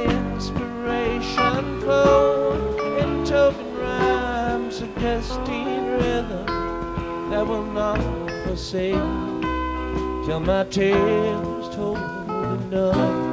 inspiration flow in token rhyme, suggesting rhythm that will not forsake till my tale is told enough.